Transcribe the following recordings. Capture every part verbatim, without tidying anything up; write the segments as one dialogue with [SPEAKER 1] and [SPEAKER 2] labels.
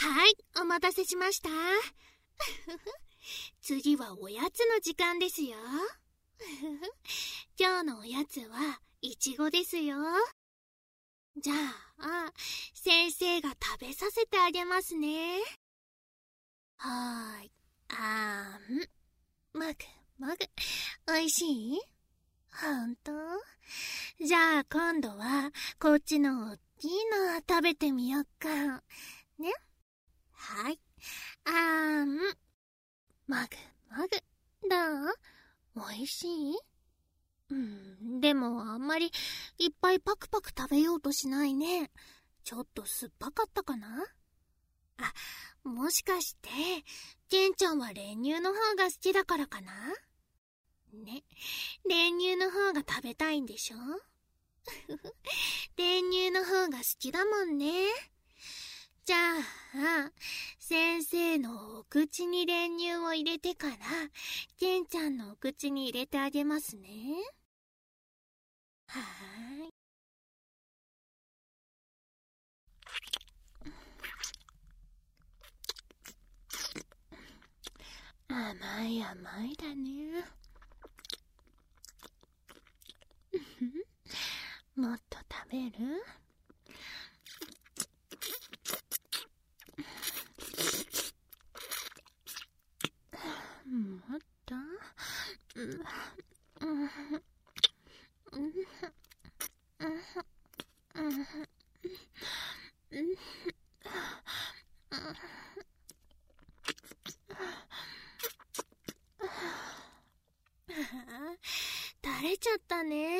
[SPEAKER 1] はい、お待たせしました。次はおやつの時間ですよ。今日のおやつはいちごですよ。じゃあ、先生が食べさせてあげますね。はーい。あーん。もぐもぐ。おいしい？ほんと？じゃあ今度はこっちのおっきいの食べてみよっか。ね。はい。あーん。もぐもぐ。どう？おいしい？うん、でもあんまりいっぱいパクパク食べようとしないね。ちょっと酸っぱかったかな？あ、もしかして、ケンちゃんは練乳の方が好きだからかな？ね、練乳の方が食べたいんでしょ？練乳の方が好きだもんね。じゃあ、先生のお口に練乳を入れてから、ケンちゃんのお口に入れてあげますね。はーい。甘い甘いだね。もっと食べる？もっと？うん、うん、うん、うん、うん、うん、垂れちゃったね。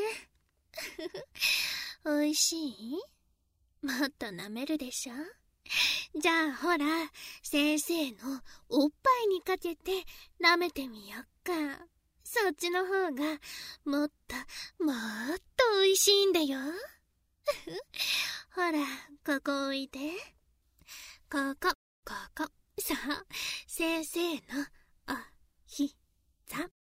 [SPEAKER 1] おいしい？もっと舐めるでしょ？じゃあほら、先生のおっぱいにかけて舐めてみよっか。そっちの方がもっともっとおいしいんだよ。ほら、ここおいで。ここ、ここ。そう、先生のおひざ。はい、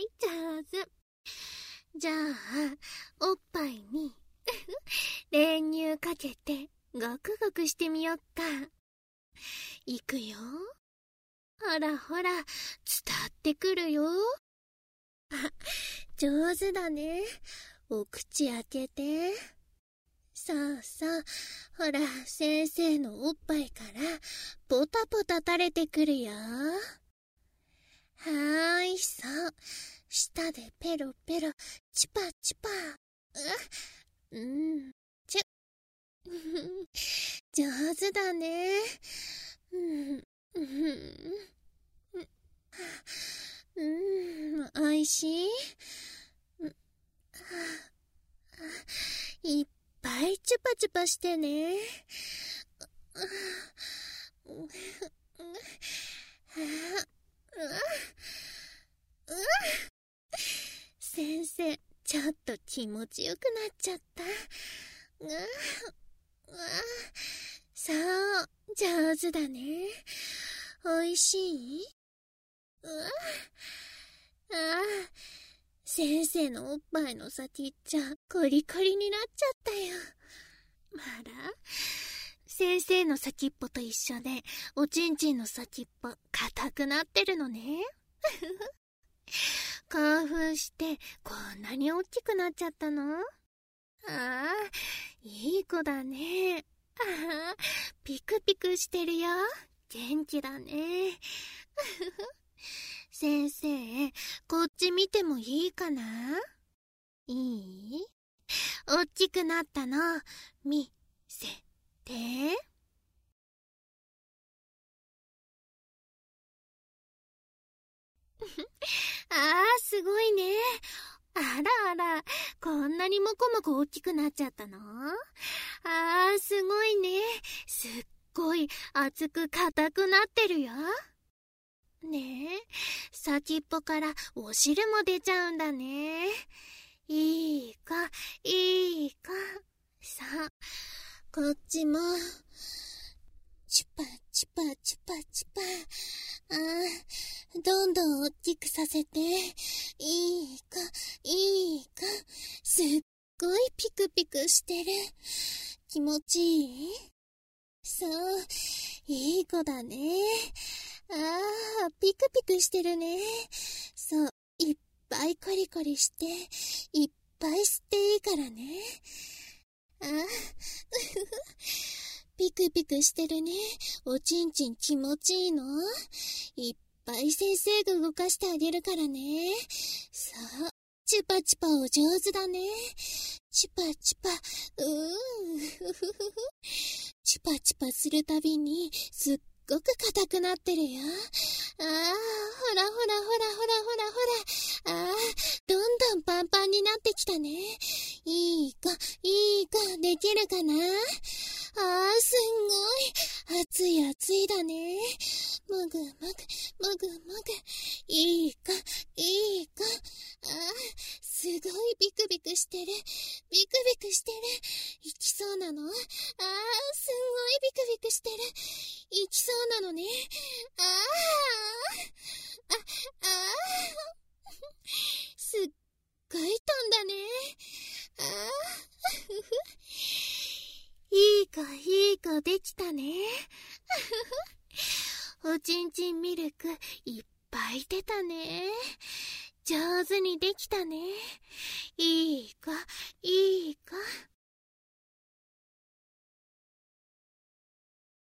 [SPEAKER 1] 上手。じゃあ、おっぱいに練乳かけてごくごくしてみよっか。いくよ。ほらほら、伝ってくるよ。あ、上手だね。お口開けて。そうそう。ほら、先生のおっぱいからポタポタ垂れてくるよ。はーい、そう。舌でペロペロ、チパチパ。う、うん、ちゅ。上手だね。うん、うん、うん、おいしい？いっぱいチュパチュパしてね。先生、ちょっと気持ちよくなっちゃった。そう、上手だね。おいしい？ああ、先生のおっぱいの先っちゃコリコリになっちゃったよ。あら、先生の先っぽと一緒でおちんちんの先っぽ硬くなってるのね。興奮してこんなに大きくなっちゃったの？ああ、いい子だね。ああ、ピクピクしてるよ。元気だね。先生、こっち見てもいいかな？いい？大きくなったの見せて。ああ、すごいね。あらあら、こんなにもこもこ大きくなっちゃったの？ああ、すごいね。すっごい厚く硬くなってるよ。ねえ、先っぽからお汁も出ちゃうんだね。いい子、いい子。さあ、こっちも。チュパチュパチュパチュパ。ああ、どんどん大きくさせて。いい子、いい子。すっごいピクピクしてる。気持ちいい？ そう、いい子だね。ああ、ピクピクしてるね。そう、いっぱいコリコリして、いっぱい吸っていいからね。ああ、ピクピクしてるね。おちんちん気持ちいいの？いっぱい先生が動かしてあげるからね。そう、チュパチュパお上手だね。チュパチュパ、うーん、チュパチュパするたびにすっごく硬くなってるよ。ああ、ほらほらほらほらほらほら。ああ、どんどんパンパンになってきたね。いい子、いい子、できるかな？ああ、すんごい。熱い熱いだね。もぐもぐ、もぐもぐ。いい子、いい子。ああ、すごいビクビクしてる。ビクビクしてる。行きそうなの？ああ、すんごいビクビクしてる。行きそうなのね。ああ、あ、ああ、すっごい飛んだね。ああ、ふふ。いい子、いい子できたね。おちんちんミルクいっぱい出たね。上手にできたね。いい子、いい子。